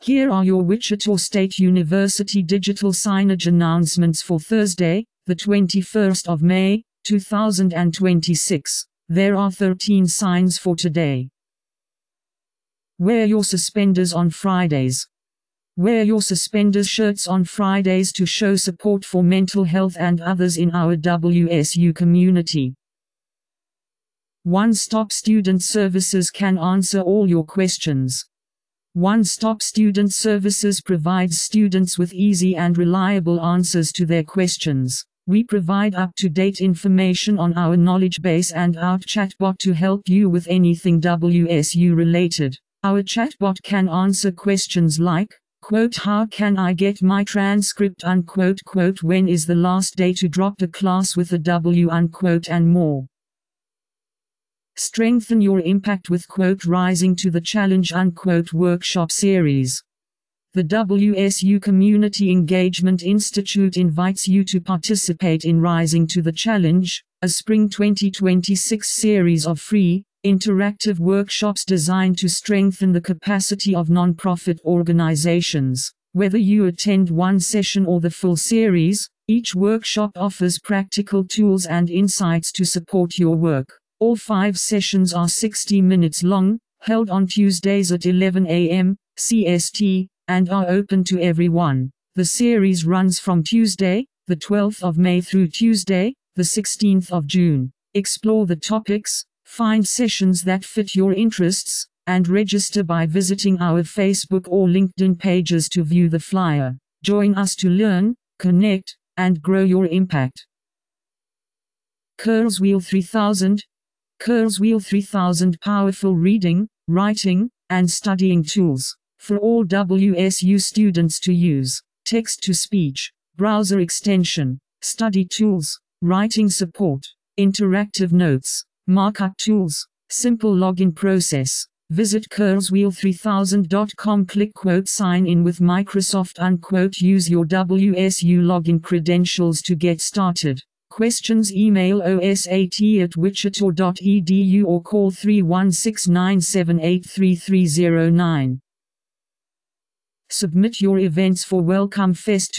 Here are your Wichita State University digital signage announcements for Thursday, the 21st of May, 2026. There are 13 signs for today. Wear your suspenders on Fridays. Wear your suspenders shirts on Fridays to show support for mental health and others in our WSU community. One Stop Student Services can answer all your questions. One Stop Student Services provides students with easy and reliable answers to their questions. We provide up-to-date information on our knowledge base and our chatbot to help you with anything WSU related. Our chatbot can answer questions like, quote, how can I get my transcript, unquote, quote, when is the last day to drop a class with a W, unquote, and more. Strengthen your impact with, quote, Rising to the Challenge, unquote, workshop series. The WSU Community Engagement Institute invites you to participate in Rising to the Challenge, a spring 2026 series of free, interactive workshops designed to strengthen the capacity of nonprofit organizations. Whether you attend one session or the full series, each workshop offers practical tools and insights to support your work. All 5 sessions are 60 minutes long, held on Tuesdays at 11 a.m. CST, and are open to everyone. The series runs from Tuesday, the 12th of May through Tuesday, the 16th of June. Explore the topics, find sessions that fit your interests, and register by visiting our Facebook or LinkedIn pages to view the flyer. Join us to learn, connect, and grow your impact. Kurzweil 3000. Kurzweil 3000 powerful reading, writing, and studying tools for all WSU students to use. Text-to-speech, browser extension, study tools, writing support, interactive notes, markup tools, simple login process. Visit Kurzweil3000.com, click, quote, sign in with Microsoft, unquote, use your WSU login credentials to get started. Questions, email osat@wichita.edu or call 316-978-3309. Submit your events for Welcome Fest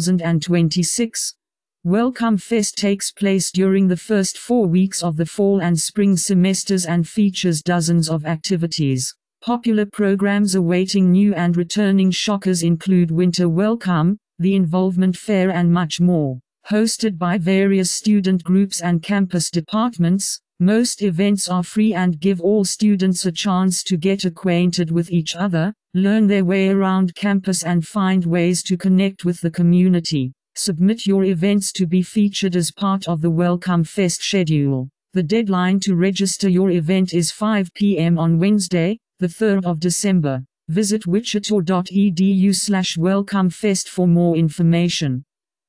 2026. Welcome Fest takes place during the first 4 weeks of the fall and spring semesters and features dozens of activities. Popular programs awaiting new and returning shockers include Winter Welcome, the Involvement Fair, and much more. Hosted by various student groups and campus departments, most events are free and give all students a chance to get acquainted with each other, learn their way around campus, and find ways to connect with the community. Submit your events to be featured as part of the Welcome Fest schedule. The deadline to register your event is 5 p.m. on Wednesday, the 3rd of December. Visit wichita.edu/welcomefest for more information.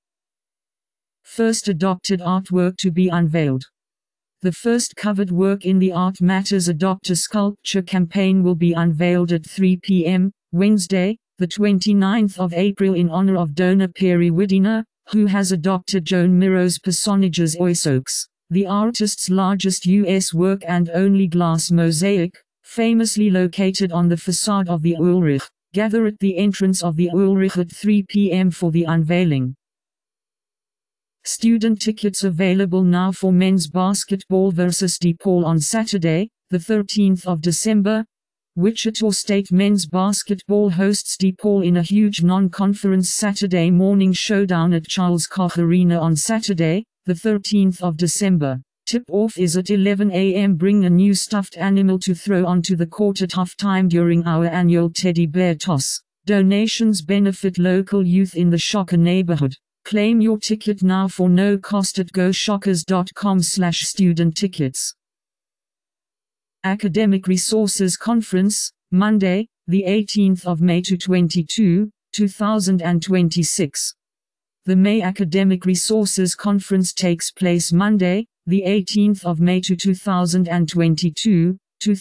First adopted artwork to be unveiled. The first covered work in the Art Matters Adopt a Sculpture campaign will be unveiled at 3 p.m. Wednesday, the 29th of April, in honor of donor Perry Widiner, who has adopted Joan Miro's personage as Oisoaks, the artist's largest U.S. work and only glass mosaic, famously located on the facade of the Ulrich. Gather at the entrance of the Ulrich at 3 p.m. for the unveiling. Student tickets available now for men's basketball versus DePaul on Saturday, the 13th of December. Wichita State men's basketball hosts DePaul in a huge non-conference Saturday morning showdown at Charles Koch Arena on Saturday, the 13th of December. Tip-off is at 11 a.m. Bring a new stuffed animal to throw onto the court at halftime during our annual teddy bear toss. Donations benefit local youth in the Shocker neighborhood. Claim your ticket now for no cost at goshockers.com/student tickets. Academic Resources Conference, Monday, the 18th of May to 22, 2026. The May Academic Resources Conference takes place Monday, the 18th of May to 2022,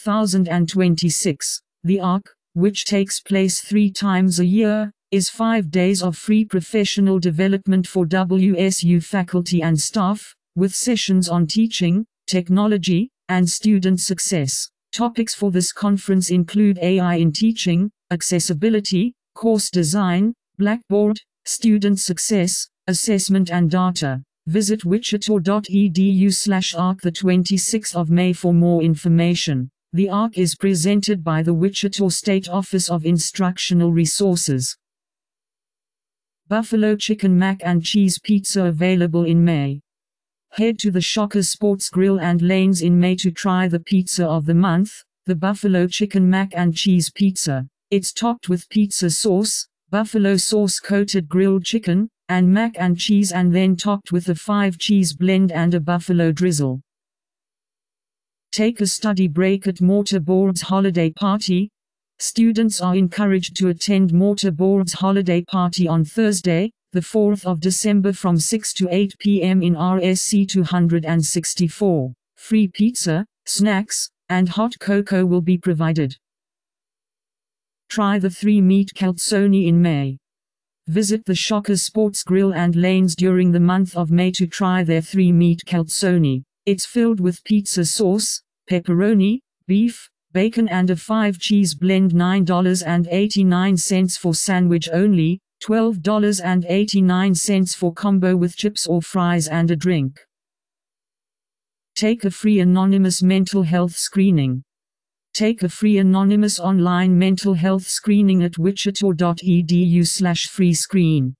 2026. The ARC, which takes place 3 times a year, is 5 days of free professional development for WSU faculty and staff, with sessions on teaching, technology, and student success. Topics for this conference include AI in teaching, accessibility, course design, Blackboard, student success, assessment and data. Visit wichita.edu/ARC the 26th of May for more information. The ARC is presented by the Wichita State Office of Instructional Resources. Buffalo Chicken Mac and Cheese Pizza available in May. Head to the Shocker Sports Grill and Lanes in May to try the pizza of the month, the Buffalo Chicken Mac and Cheese Pizza. It's topped with pizza sauce, buffalo sauce coated grilled chicken, and mac and cheese, and then topped with a 5-cheese blend and a buffalo drizzle. Take a study break at Mortarboard's holiday party. Students are encouraged to attend Mortarboard's holiday party on Thursday, the 4th of December from 6 to 8 p.m. in RSC 264. Free pizza, snacks, and hot cocoa will be provided. Try the 3-meat calzone in May. Visit the Shocker Sports Grill and Lanes during the month of May to try their 3-meat calzone. It's filled with pizza sauce, pepperoni, beef, bacon and a 5-cheese blend. $9.89 for sandwich only, $12.89 for combo with chips or fries and a drink. Take a free anonymous mental health screening. Take a free anonymous online mental health screening at wichita.edu/freescreen.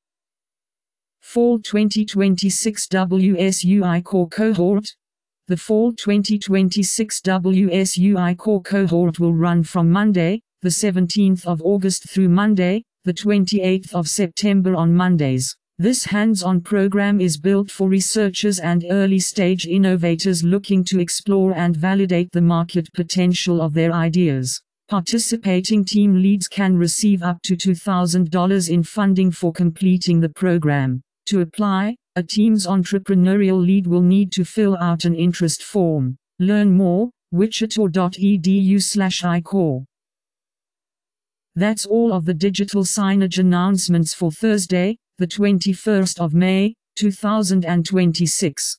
Fall 2026 WSUI Core Cohort. The Fall 2026 WSUI Core Cohort will run from Monday, the 17th of August through Monday, the 28th of September on Mondays. This hands-on program is built for researchers and early-stage innovators looking to explore and validate the market potential of their ideas. Participating team leads can receive up to $2,000 in funding for completing the program. To apply, a team's entrepreneurial lead will need to fill out an interest form. Learn more, wichita.edu/iCore. That's all of the digital signage announcements for Thursday, the 21st of May, 2026.